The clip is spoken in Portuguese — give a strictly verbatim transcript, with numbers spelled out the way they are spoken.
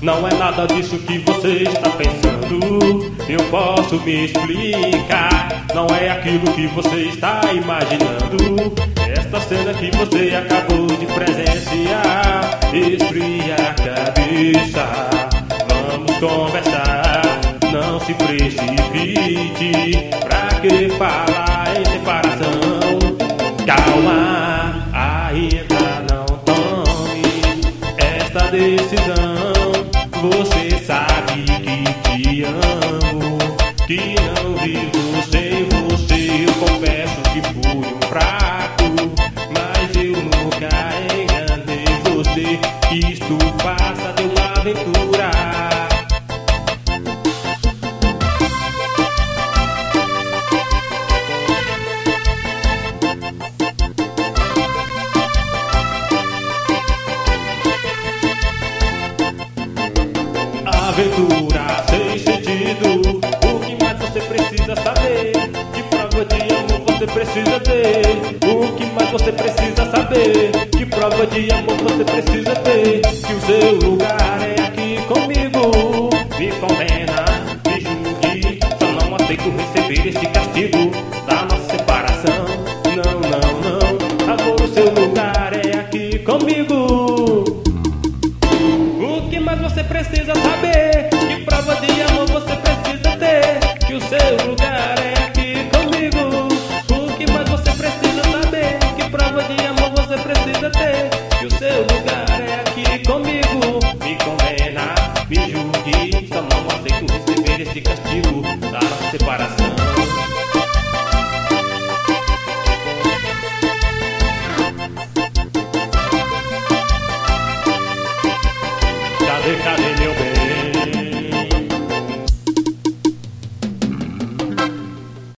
Não é nada disso que você está pensando. Eu posso me explicar. Não é aquilo que você está imaginando. Esta cena que você acabou de presenciar. Esfria a cabeça, vamos conversar. Não se precipite, pra que falar em separação? Calma, ainda não tome esta decisão. Você sabe que te amo, que não vivo sem você. Eu confesso que fui um fraco, mas eu nunca enganei você. Isto passa de uma aventura. Aventura sem sentido. O que mais você precisa saber? Que prova de amor você precisa ter? O que mais você precisa saber? Que prova de amor você precisa ter? Que o seu lugar é aqui comigo. Me condena, me julgue, só não aceito receber este castigo da nossa separação. Não, não, não, agora o seu lugar é aqui comigo. O que mais você precisa saber? Que prova de amor você precisa ter? Que o seu lugar é aqui comigo. O que mais você precisa saber? Que prova de amor você precisa ter? Que o seu lugar é aqui comigo. Me condena, me julgue, só não aceito receber esse castigo